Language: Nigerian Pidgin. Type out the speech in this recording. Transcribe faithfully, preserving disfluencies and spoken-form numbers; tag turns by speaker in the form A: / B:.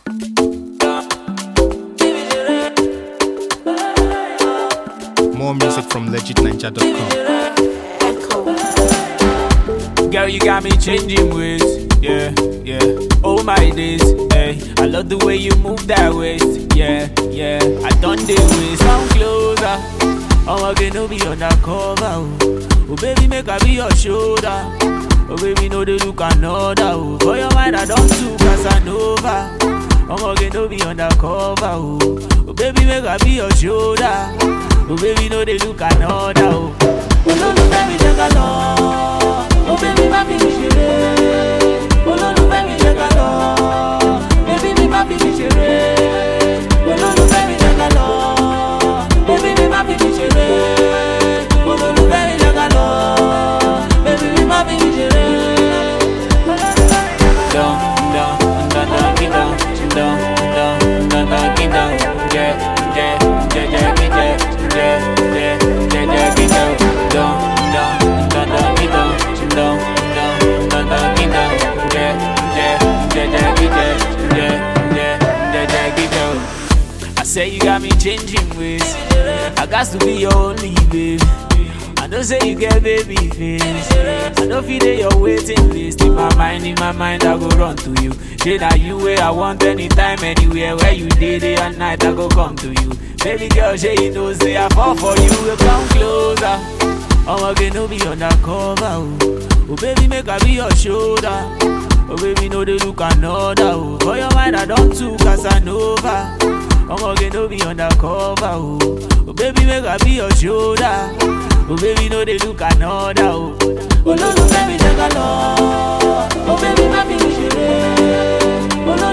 A: More music from legit ninja dot com.
B: Girl, you got me changing ways, yeah, yeah. Oh my days, hey. I love the way you move that waist, yeah, yeah. I done the waist, come closer. I'm gonna be undercover, oh. Oh baby, make I be your shoulder. Oh baby, no they look another, oh. For your mind, I don't do Casanova. I'm gonna be undercover, oh. Oh baby, make I be your shoulder. Oh baby, no they look another, oh. Oh no, no, baby, take a look. Oh baby, ma fi mi ṣeré. Olólùfẹ́ mi jẹ́ ká lọ. Baby mi ma fi mi ṣeré. Olólùfẹ́ mi jẹ́ ká lọ. Baby mi ma fi mi ṣeré. Olólùfẹ́ mi jẹ́ ká lọ. Baby mi ma fi mi ṣeré. Down, down, down, down, get down, down, down, down, down, get down. Yeah, yeah, yeah, yeah, get down. Yeah, yeah, yeah, yeah, get down. Down, down, down, down, get down. Down, down, down, down, get down. Yeah, yeah, yeah, yeah, get down. Yeah, yeah, yeah, yeah, get down. I say you got me changing ways. I got to be your only babe. I know say you get baby face. I know feel that you're waiting list. In my mind, in my mind, I go run to you. Say that you where I want anytime, anywhere. Where you day, day and night, I go come to you. Baby girl, say you know, say I fall for you. You come closer. I'm gonna be undercover, oh. Oh baby, make I be your shoulder. Oh baby, no they look another, oh. For your mind, I don't do Casanova. I'm gonna be undercover, oh. Oh baby, make I be your shoulder. Oh baby, no they look another, oh. Oh no, no, baby, take a look. Oh baby, ma fi mi ṣeré. Oh no,